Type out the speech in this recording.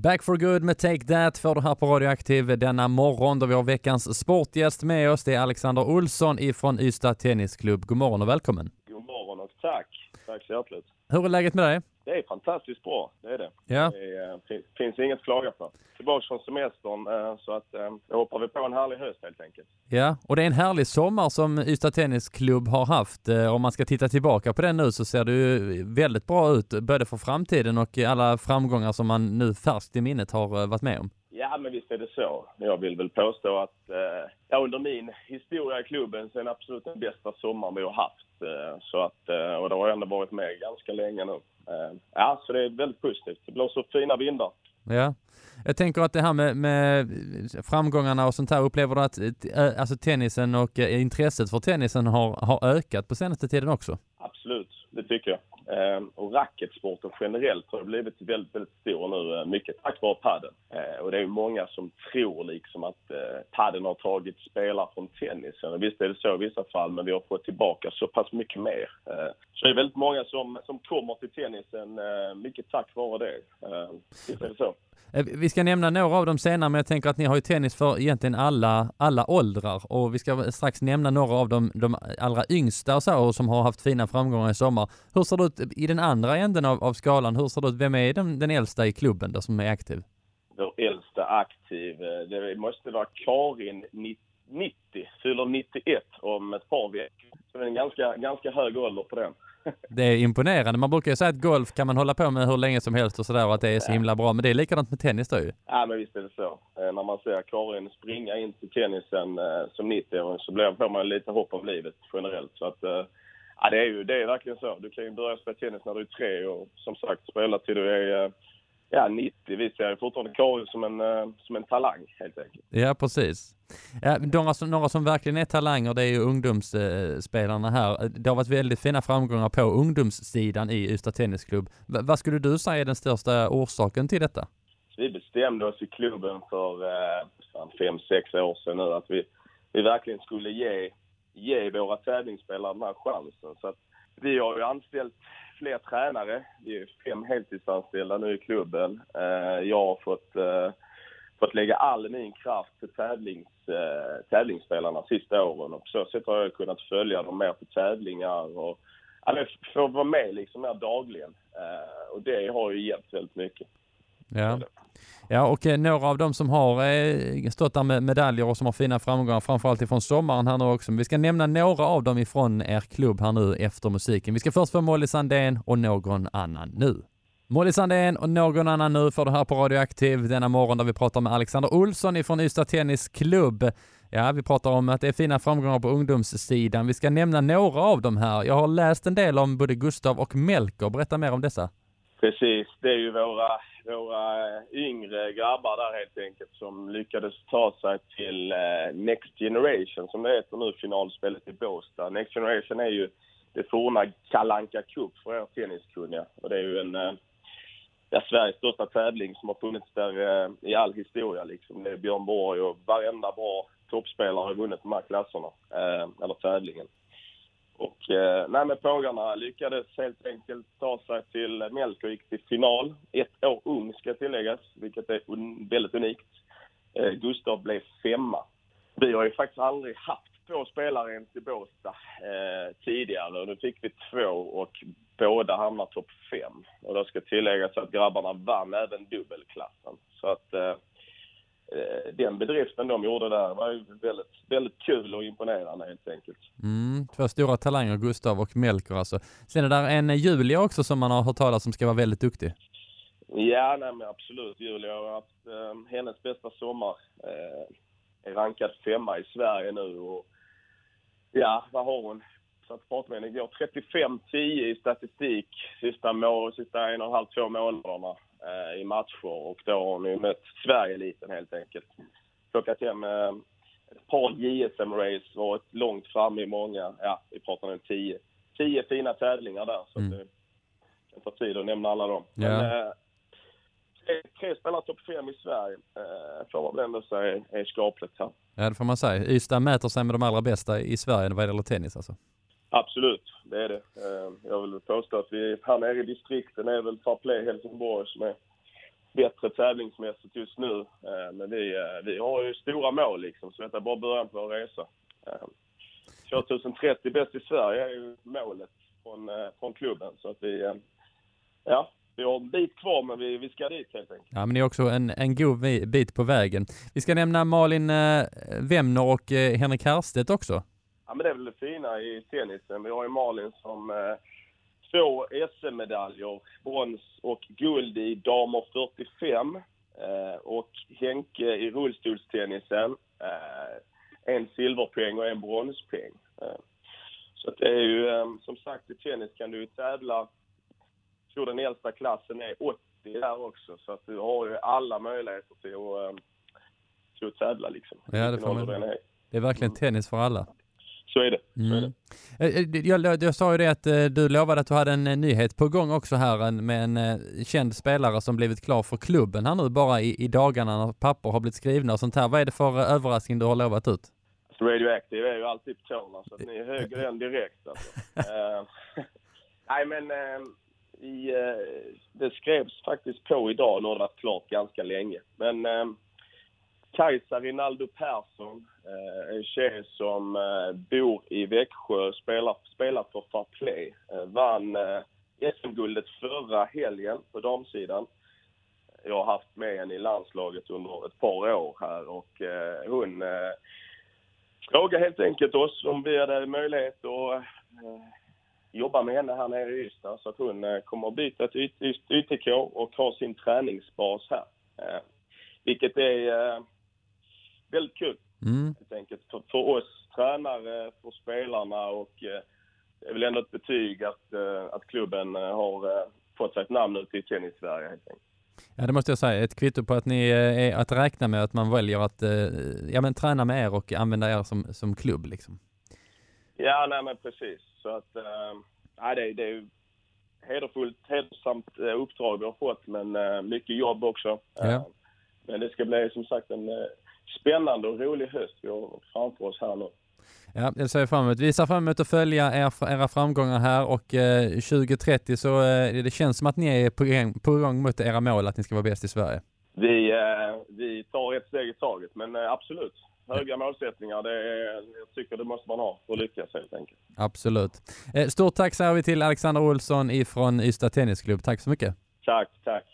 Back for good med Take That får du här på Radioaktiv denna morgon då vi har veckans sportgäst med oss. Det är Alexander Olsson ifrån Ystad Tennisklubb. God morgon och välkommen. God morgon och tack. Tack så hjärtligt. Hur är läget med dig? Det är fantastiskt bra, det är det. Ja. Det finns inget att klaga på. Tillbaka från semestern så att då hoppar vi på en härlig höst helt enkelt. Ja, och det är en härlig sommar som Ystad Tennisklubb har haft. Om man ska titta tillbaka på den nu så ser det ju väldigt bra ut både för framtiden och alla framgångar som man nu färskt i minnet har varit med om. Ja, men visst är det så. Jag vill väl påstå att under min historia i klubben så är det absolut den bästa sommaren vi har haft. Så att, och det har ändå varit med ganska länge nu. Ja, så det är väldigt positivt. Det blåser fina vindar. Ja, jag tänker att det här med framgångarna och sånt här, upplever du att alltså tennisen och intresset för tennisen har ökat på senaste tiden också? Absolut, det tycker jag. Och racketsporten generellt har blivit väldigt, väldigt stor nu, mycket tack vare padel. Och det är ju många som tror liksom att padel har tagit spelare från tennisen. Och visst är det så i vissa fall, men vi har fått tillbaka så pass mycket mer. Så det är väldigt många som kommer till tennisen mycket tack vare det. Visst är det så. Vi ska nämna några av dem senare, men jag tänker att ni har ju tennis för egentligen alla åldrar. Och vi ska strax nämna några av de allra yngsta och så, som har haft fina framgångar i sommar. Hur ser det ut i den andra änden av skalan? Hur ser det ut? Vem är den äldsta i klubben då som är aktiv? Vår äldsta aktiv, det måste vara Karin 90, fyller 91 om ett par veckor. Så det är en ganska hög ålder på den. Det är imponerande. Man brukar ju säga att golf kan man hålla på med hur länge som helst och sådär, och att det är så himla bra. Men det är likadant med tennis då ju. Ja, men visst är det så. När man ser Karin springa in till tennisen som 90-åring så får man lite hopp om livet generellt. Så att, ja, det är verkligen så. Du kan ju börja spela tennis när du är 3 och som sagt spela till du är 90. Vi ser fortfarande Karin som en talang helt enkelt. Ja, precis. Ja, några som verkligen är talanger, det är ju ungdomsspelarna här. Det har varit väldigt fina framgångar på ungdomssidan i Ystad Tennisklubb. Vad skulle du säga är den största orsaken till detta? Vi bestämde oss i klubben för 5-6 år sedan nu att vi verkligen skulle ge våra tävlingsspelare den här chansen. Så att vi har ju anställt fler tränare. Vi är 5 heltidsanställda nu i klubben. Jag har fått lägga all min kraft på tävlingsspelarna sista åren. Och på så sätt har jag kunnat följa dem mer på tävlingar och få vara med liksom mer dagligen. Och det har ju hjälpt väldigt mycket. Ja, och några av dem som har stått där med medaljer och som har fina framgångar, framförallt ifrån sommaren här nu också. Men vi ska nämna några av dem ifrån er klubb här nu efter musiken. Vi ska först få Molly Sandén och Någon annan nu. Molly Sandén och Någon annan nu får du här på Radioaktiv denna morgon där vi pratar med Alexander Olsson ifrån Ystad Tennisklubb. Ja, vi pratar om att det är fina framgångar på ungdomssidan. Vi ska nämna några av dem här. Jag har läst en del om både Gustav och Melker. Berätta mer om dessa. Precis, det är ju våra yngre grabbar där helt enkelt som lyckades ta sig till Next Generation som det heter nu, finalspelet i Båstad. Next Generation är ju det forna Kalle Anka Cup för er tenniskunniga. Och det är ju Sveriges största tävling som har funnits där i all historia. Liksom. Det är Björn Borg och varenda bra toppspelare har vunnit de här klasserna, eller tävlingen. Och med pågarna lyckades helt enkelt ta sig till Melker och gick till final. 1 år ung ska tilläggas, vilket är väldigt unikt. Gustav blev 5. Vi har ju faktiskt aldrig haft 2 spelare ens i Båstad tidigare. Nu fick vi 2 och båda hamnar topp 5. Och då ska tilläggas att grabbarna vann även dubbelklassen. Så att den bedriften de gjorde där var ju väldigt, väldigt kul och imponerande helt enkelt. 2 stora talanger, Gustav och Melker alltså. Sen är där en Julia också som man har hört talas som ska vara väldigt duktig. Ja, men absolut. Julia har haft hennes bästa sommar. Är rankad 5 i Sverige nu och ja, vad har hon? Så att prata med henne igår. 35-10 i statistik sista 1,5-2 månaderna i matcher, och då har hon ju mött Sverige-eliten helt enkelt. Plockat hem ett par JSM-race, varit långt fram i många, vi pratar om 10 fina tävlingar där, så det kan ta tid att nämna alla dem. Men 3 spelare topp 5 i Sverige får man väl ändå säga är skapligt här. Ja, det får man säga. Ystad mäter sig med de allra bästa i Sverige vad det gäller tennis alltså. Absolut, det är det. Jag vill påstå att vi här nere i distrikten är väl Fair Play Helsingborg som är bättre tävlingsmässigt just nu. Men vi har ju stora mål liksom, så detta är bara början på vår resa. 2030 bäst i Sverige är ju målet från klubben. Så att vi har en bit kvar, men vi ska dit helt enkelt. Ja, men det är också en god bit på vägen. Vi ska nämna Malin Wemner och Henrik Härstedt också. Ja, men det är väl det fina i tennisen. Vi har ju Malin som 2 SM-medaljer, brons och guld i damer 45. Och Henke i rullstolstennisen, 1 silverpoäng och 1 bronspoäng. Så det är ju, som sagt, i tennis kan du ju tävla. Jag tror den äldsta klassen är 80 där också. Så att du har ju alla möjligheter till att tävla liksom. Ja, det får man. Det är verkligen tennis för alla. Så är det. Jag sa ju det att du lovade att du hade en nyhet på gång också här med en känd spelare som blivit klar för klubben här nu bara i dagarna när papper har blivit skrivna och sånt här. Vad är det för överraskning du har lovat ut? Radioactive är ju alltid på tårna, så att ni är högre än direkt. Alltså. Nej, men det skrevs faktiskt på idag, nu har det varit klart ganska länge. Men Kajsa Rinaldo Persson, en tjej som bor i Växjö, spelar för Farplay, vann SM-guldet förra helgen på damsidan. Jag har haft med henne i landslaget under ett par år här och hon frågade helt enkelt oss om vi hade möjlighet att jobba med henne här nere i Ystad, så att hon kommer att byta till YTK och ha sin träningsbas här. Vilket är väldigt kul, helt enkelt. För oss tränare, för spelarna, och det är väl ändå ett betyg att klubben har fått sig ett namn ute i tennis-Sverige, helt enkelt. Ja, det måste jag säga. Ett kvitto på att ni är att räkna med, att man väljer att träna med er och använda er som klubb liksom. Ja, nej men precis. Så att det är ju hedersamt uppdrag vi har fått, men mycket jobb också. Ja. Men det ska bli som sagt en spännande och rolig höst vi har framför oss här nu. Ja, jag ser fram emot. Vi ser fram emot att följa era framgångar här, och 2030 så det känns som att ni är på gång mot era mål att ni ska vara bäst i Sverige. Vi tar ett steg i taget, men absolut. Höga målsättningar, jag tycker det måste man ha för att lyckas helt enkelt. Absolut. Stort tack säger vi till Alexander Olsson ifrån Ystad Tennisklubb. Tack så mycket. Tack.